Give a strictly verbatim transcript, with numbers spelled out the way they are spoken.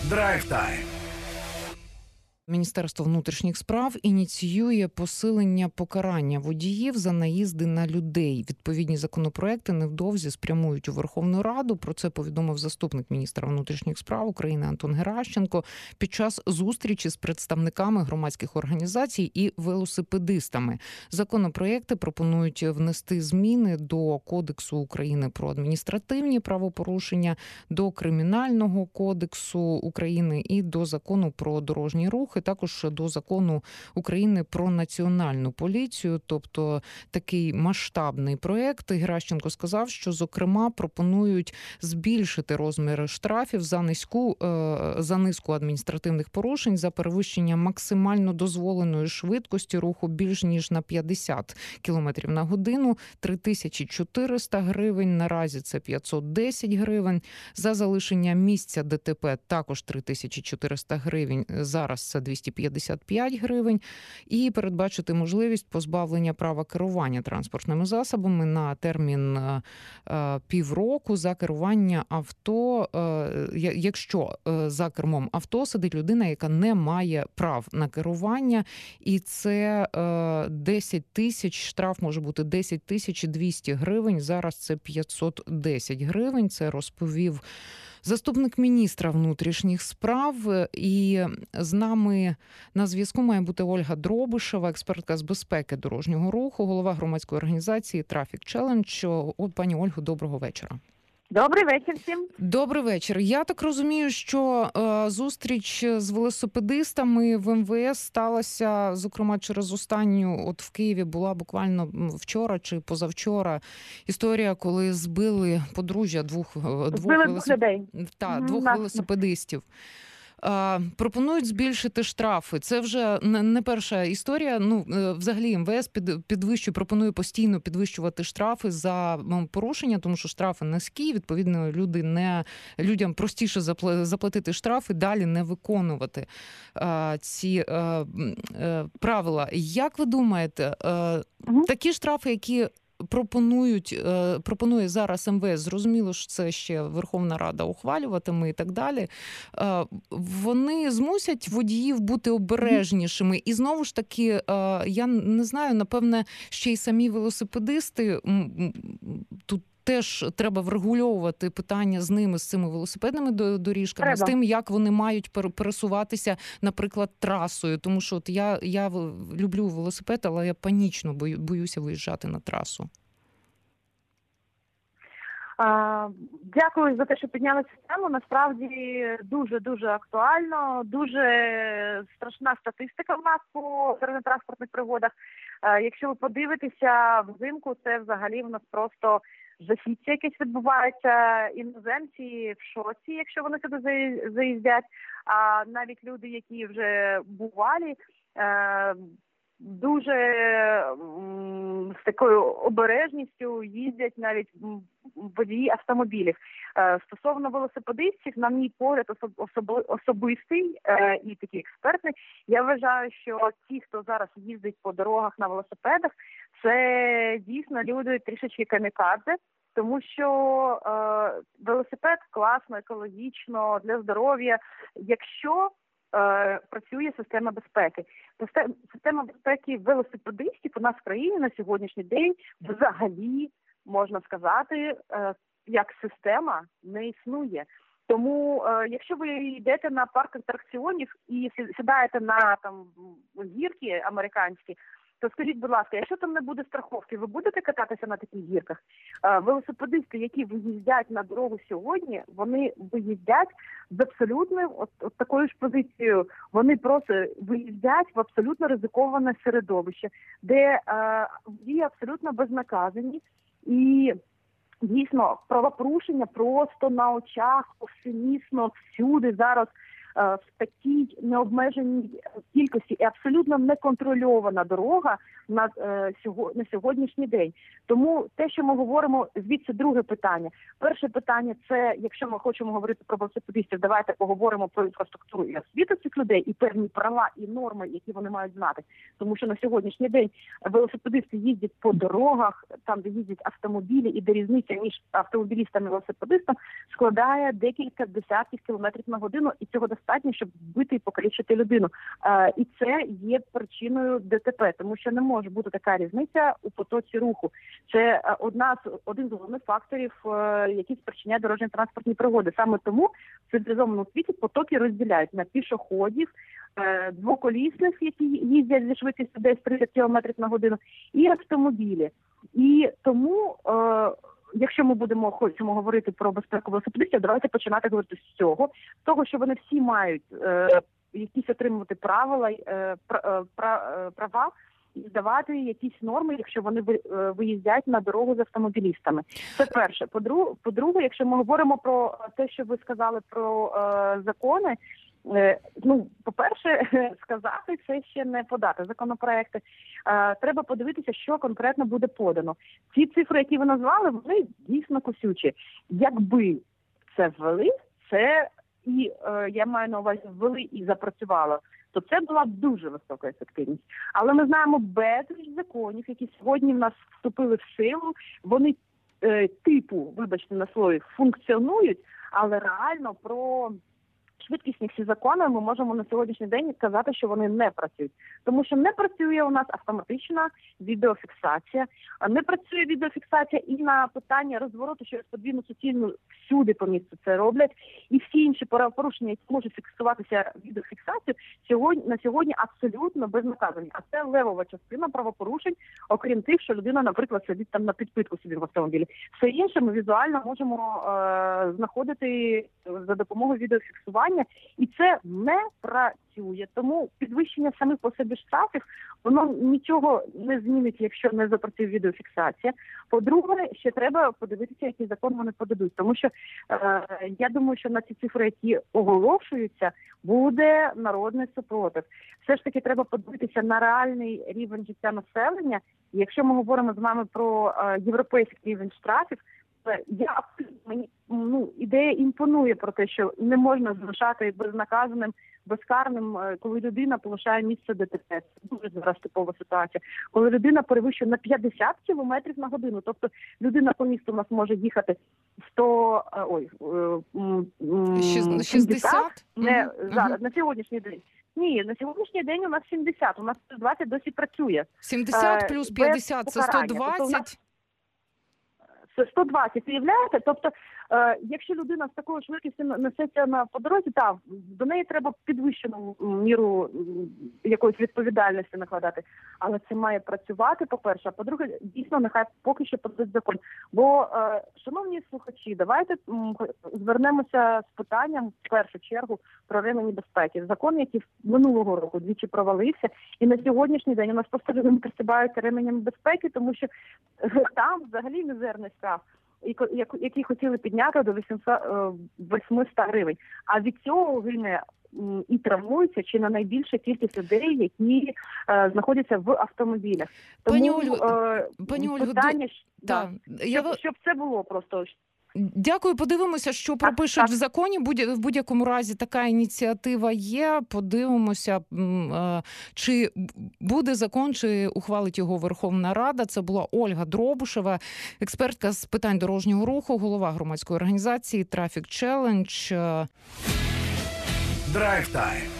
Драйв-тайм. Міністерство внутрішніх справ ініціює посилення покарання водіїв за наїзди на людей. Відповідні законопроекти невдовзі спрямують у Верховну Раду. Про це повідомив заступник міністра внутрішніх справ України Антон Геращенко під час зустрічі з представниками громадських організацій і велосипедистами. Законопроекти пропонують внести зміни до Кодексу України про адміністративні правопорушення, до Кримінального кодексу України і до Закону про дорожній рух, і також до Закону України про національну поліцію, тобто такий масштабний проєкт. Геращенко сказав, що, зокрема, пропонують збільшити розміри штрафів за низьку, за низку адміністративних порушень, за перевищення максимально дозволеної швидкості руху більш ніж на п'ятдесят кілометрів на годину, три тисячі чотириста гривень, наразі це п'ятсот десять гривень, за залишення місця ДТП також три тисячі чотириста гривень, зараз це двісті п'ятдесят п'ять гривень, і передбачити можливість позбавлення права керування транспортними засобами на термін е, півроку за керування авто, е, якщо е, за кермом авто сидить людина, яка не має прав на керування, і це е, десять тисяч, штраф може бути десять тисяч двісті гривень, зараз це п'ятсот десять гривень, це розповів заступник міністра внутрішніх справ. І з нами на зв'язку має бути Ольга Дробишева, експертка з безпеки дорожнього руху, голова громадської організації Traffic Challenge. От, пані Ольго, доброго вечора. Добрий вечір всім. Добрий вечір. Я так розумію, що е, зустріч з велосипедистами в ем ве ес сталася, зокрема, через останню, от в Києві була буквально вчора чи позавчора історія, коли збили подружжя двох, двох, велосип... Та, двох mm-hmm. велосипедистів. Пропонують збільшити штрафи. Це вже не перша історія. Ну, взагалі, ем ве ес підвищує, пропонує постійно підвищувати штрафи за порушення, тому що штрафи низькі, відповідно, люди не, людям простіше заплатити штрафи, далі не виконувати а, ці а, а, правила. Як ви думаєте, а, угу. такі штрафи, які пропонують, пропонує зараз ем ве ес, зрозуміло, що це ще Верховна Рада ухвалюватиме і так далі, вони змусять водіїв бути обережнішими. І знову ж таки, я не знаю, напевне, ще й самі велосипедисти тут теж треба врегульовувати питання з ними, з цими велосипедними доріжками, треба. З тим, як вони мають пересуватися, наприклад, трасою. Тому що от я, я люблю велосипед, але я панічно бою, боюся виїжджати на трасу. А, дякую за те, що підняли цю тему. Насправді дуже-дуже актуально, дуже страшна статистика в нас по дорожньо-транспортних пригодах. А, якщо ви подивитеся взимку, це взагалі в нас просто жахіття якесь відбувається, іноземці в шоці, якщо вони сюди заїздять, а навіть люди, які вже бувалі, дуже з такою обережністю їздять навіть водії автомобілів. Стосовно велосипедистів, на мій погляд особи, особистий і такий експертний, я вважаю, що ті, хто зараз їздить по дорогах на велосипедах, це дійсно люди трішечки камікадзе, тому що е, велосипед класно, екологічно, для здоров'я, якщо е, працює система безпеки. Система безпеки велосипедистів у нас в країні на сьогоднішній день взагалі, можна сказати, е, як система не існує. Тому, е, якщо ви йдете на парк атракціонів і сідаєте на там гірки американські, то скажіть, будь ласка, якщо там не буде страховки, ви будете кататися на таких гірках? Е, велосипедисти, які виїздять на дорогу сьогодні, вони виїздять з абсолютною от, от такою ж позицією. Вони просто виїздять в абсолютно ризиковане середовище, де е, водії абсолютно безнаказані. І дійсно правопорушення просто на очах, повсемісно, всюди зараз в такій необмеженій кількості і абсолютно неконтрольована дорога на, на сьогоднішній день. Тому те, що ми говоримо, звідси друге питання. Перше питання – це, якщо ми хочемо говорити про велосипедистів, давайте поговоримо про інфраструктуру і освіту цих людей, і певні права, і норми, які вони мають знати. Тому що на сьогоднішній день велосипедисти їздять по дорогах, там, де їздять автомобілі, і де різниця між автомобілістом і велосипедистом складає декілька десятків кілометрів на годину, і цього достатньо, щоб вбити і покалічити людину. Е, і це є причиною ДТП, тому що не може бути така різниця у потоці руху. Це одна з один з головних факторів, е, які спричиняють дорожньо-транспортні пригоди. Саме тому в цивілізованому світі потоки розділяють на пішоходів, е, двоколісних, які їздять зі швидкістю десь тридцять кілометрів на годину, і автомобілі. І тому, е, якщо ми будемо хочемо говорити про безпеку велосипедистів, давайте починати говорити з цього, з того, що вони всі мають е, якісь отримувати правила, е, пра, пра, права і здавати якісь норми, якщо вони виїздять на дорогу з автомобілістами. Це перше. По-друге, по-друге, якщо ми говоримо про те, що ви сказали про е, закони, ну, по-перше, сказати це ще не подати законопроекти. Треба подивитися, що конкретно буде подано. Ці цифри, які ви назвали, вони дійсно косючі. Якби це ввели, це і, я маю на увазі, ввели і запрацювало, то це була б дуже висока ефективність. Але ми знаємо безліч законів, які сьогодні в нас вступили в силу, вони е, типу, вибачте на слові, функціонують, але реально про швидкісні всі закони ми можемо на сьогоднішній день сказати, що вони не працюють. Тому що не працює у нас автоматична відеофіксація, не працює відеофіксація і на питання розвороту через подвійну суцільну всюди по місту це роблять. І всі інші правопорушення, які можуть фіксуватися відеофіксацією, сьогодні, на сьогодні абсолютно безнаказані. А це левова частина правопорушень, окрім тих, що людина, наприклад, сидить там на підпитку собі в автомобілі. Все інше ми візуально можемо е- знаходити за допомогою відеофіксування. І це не працює. Тому підвищення самих по собі штрафів, воно нічого не змінить, якщо не запрацює відеофіксація. По-друге, ще треба подивитися, який закон вони подадуть. Тому що е, я думаю, що на ці цифри, які оголошуються, буде народний супротив. Все ж таки треба подивитися на реальний рівень життя населення. І якщо ми говоримо з вами про е, європейський рівень штрафів, я мені ну ідея імпонує про те, що не можна залишати безнаказаним, безкарним, коли людина полишає місце ДТП. Це дуже зараз типова ситуація. Коли людина перевищує на п'ятдесят кілометрів на годину, тобто людина по місту у нас може їхати сто, ой, шістдесят? Не зараз, на сьогоднішній день. Ні, на сьогоднішній день у нас сімдесят, у нас сто двадцять досі працює. сімдесят плюс п'ятдесят – це сто двадцять? Це сто двадцять, уявляєте? Тобто, е, якщо людина з такою швидкістю несеться на по дорозі, так, до неї треба підвищену міру якоїсь відповідальності накладати. Але це має працювати, по-перше. А по-друге, дійсно, нехай поки що подадуть закон. Бо, е, шановні слухачі, давайте м, звернемося з питанням, в першу чергу, про ремені безпеки. Закон, який минулого року двічі провалився, і на сьогоднішній день у нас просто люди не пристібаються ременями безпеки, тому що там взагалі мізерний штраф, який хотіли підняти до вісімсот гривень. А від цього гине і травмуються чи на найбільша кількість людей, які е, знаходяться в автомобілях. Тому пані Ольго, е, пані Ольго, питання, до... да, да. щоб, Я... щоб це було просто... Дякую, подивимося, що пропишуть так, так. в законі. В будь-якому разі така ініціатива є. Подивимося, чи буде закон, чи ухвалить його Верховна Рада. Це була Ольга Дробушева, експертка з питань дорожнього руху, голова громадської організації Traffic Challenge. Драйв Тайм.